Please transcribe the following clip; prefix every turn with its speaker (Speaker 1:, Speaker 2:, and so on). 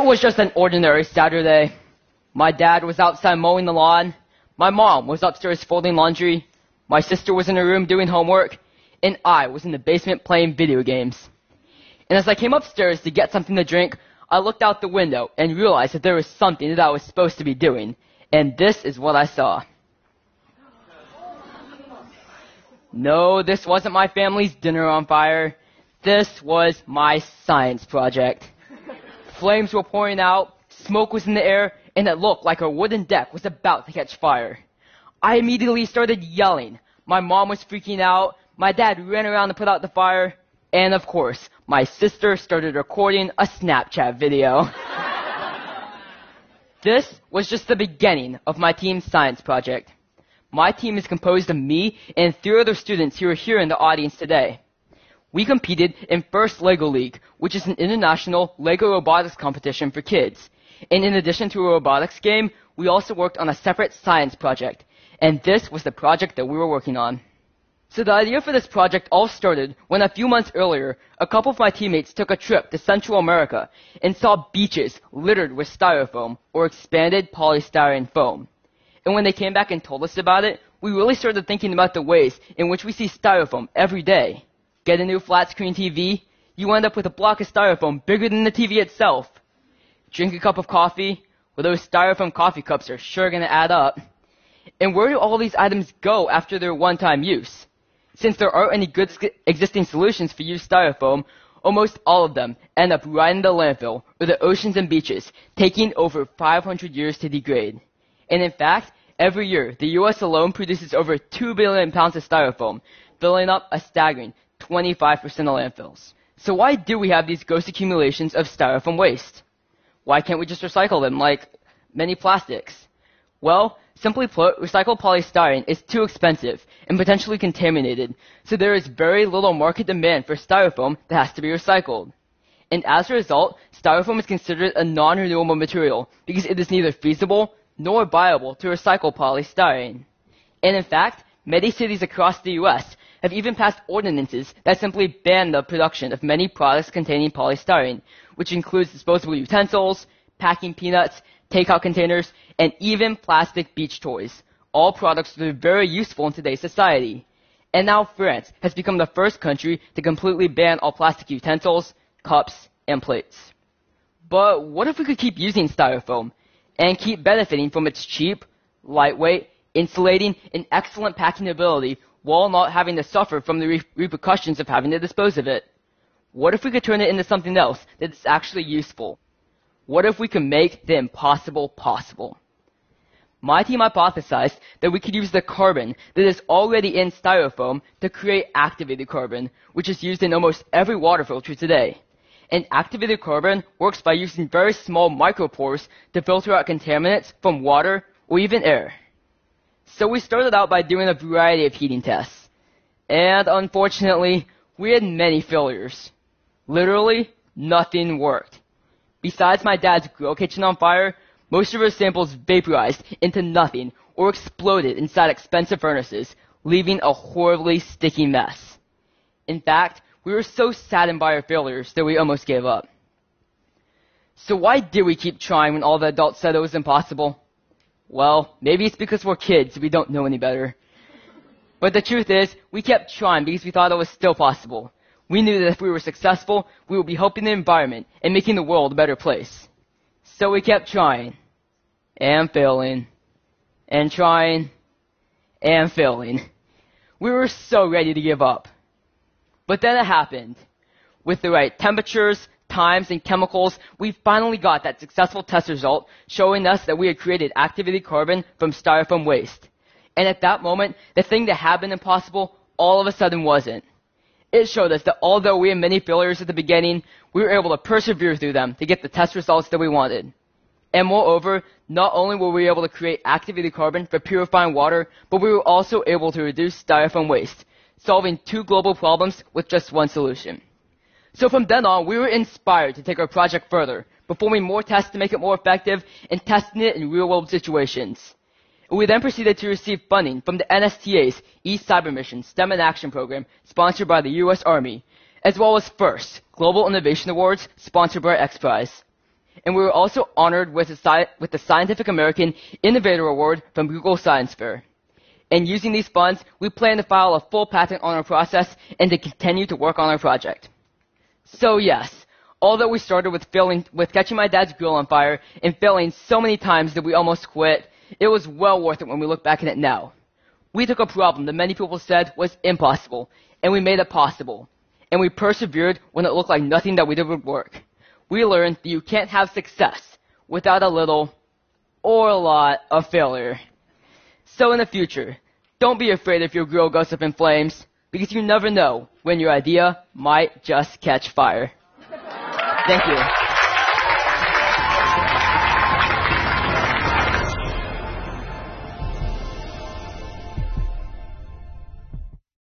Speaker 1: It was just an ordinary Saturday. My dad was outside mowing the lawn. My mom was upstairs folding laundry. My sister was in her room doing homework. And I was in the basement playing video games. And as I came upstairs to get something to drink, I looked out the window and realized that there was something that I was supposed to be doing. And this is what I saw. No, this wasn't my family's dinner on fire. This was my science project. Flames were pouring out, smoke was in the air, and it looked like our wooden deck was about to catch fire. I immediately started yelling. My mom was freaking out. My dad ran around to put out the fire. And of course, my sister started recording a Snapchat video. This was just the beginning of my team's science project. My team is composed of me and 3 other students who are here in the audience today. We competed in First LEGO League, which is an international LEGO robotics competition for kids. And in addition to a robotics game, we also worked on a separate science project. And this was the project that we were working on. So the idea for this project all started when a few months earlier, a couple of my teammates took a trip to Central America and saw beaches littered with styrofoam, or expanded polystyrene foam. And when they came back and told us about it, we really started thinking about the ways in which we see styrofoam every day. Get a new flat-screen TV, you end up with a block of styrofoam bigger than the TV itself. Drink a cup of coffee, well, those styrofoam coffee cups are sure going to add up. And where do all these items go after their one-time use? Since there aren't any good existing solutions for used styrofoam, almost all of them end up right in the landfill or the oceans and beaches, taking over 500 years to degrade. And in fact, every year, the U.S. alone produces over 2 billion pounds of styrofoam, filling up a staggering 25% of landfills. So why do we have these ghost accumulations of styrofoam waste? Why can't we just recycle them like many plastics? Well, simply put, recycled polystyrene is too expensive and potentially contaminated, so there is very little market demand for styrofoam that has to be recycled. And as a result, styrofoam is considered a non-renewable material because it is neither feasible nor viable to recycle polystyrene. And in fact, many cities across the U.S. have even passed ordinances that simply ban the production of many products containing polystyrene, which includes disposable utensils, packing peanuts, takeout containers, and even plastic beach toys, all products that are very useful in today's society. And now France has become the first country to completely ban all plastic utensils, cups, and plates. But what if we could keep using styrofoam and keep benefiting from its cheap, lightweight, insulating, and excellent packing ability while not having to suffer from the repercussions of having to dispose of it? What if we could turn it into something else that is actually useful? What if we could make the impossible possible? My team hypothesized that we could use the carbon that is already in styrofoam to create activated carbon, which is used in almost every water filter today. And activated carbon works by using very small micropores to filter out contaminants from water or even air. So we started out by doing a variety of heating tests. And unfortunately, we had many failures. Literally, nothing worked. Besides my dad's grill kitchen on fire, most of our samples vaporized into nothing or exploded inside expensive furnaces, leaving a horribly sticky mess. In fact, we were so saddened by our failures that we almost gave up. So why did we keep trying when all the adults said it was impossible? Well, maybe it's because we're kids, we don't know any better. But the truth is, we kept trying because we thought it was still possible. We knew that if we were successful, we would be helping the environment and making the world a better place. So we kept trying, and failing, and trying, and failing. We were so ready to give up. But then it happened. With the right temperatures, times, and chemicals, we finally got that successful test result showing us that we had created activated carbon from styrofoam waste. And at that moment, the thing that had been impossible all of a sudden wasn't. It showed us that although we had many failures at the beginning, we were able to persevere through them to get the test results that we wanted. And moreover, not only were we able to create activated carbon for purifying water, but we were also able to reduce styrofoam waste, solving 2 global problems with just 1 solution. So from then on, we were inspired to take our project further, performing more tests to make it more effective and testing it in real-world situations. We then proceeded to receive funding from the NSTA's East Cyber Mission STEM in Action program, sponsored by the U.S. Army, as well as FIRST, Global Innovation Awards, sponsored by X Prize. And we were also honored with the Scientific American Innovator Award from Google Science Fair. And using these funds, we plan to file a full patent on our process and to continue to work on our project. So yes, although we started with catching my dad's grill on fire and failing so many times that we almost quit, it was well worth it when we look back at it now. We took a problem that many people said was impossible, and we made it possible. And we persevered when it looked like nothing that we did would work. We learned that you can't have success without a little or a lot of failure. So in the future, don't be afraid if your grill goes up in flames, because you never know when your idea might just catch fire. Thank you.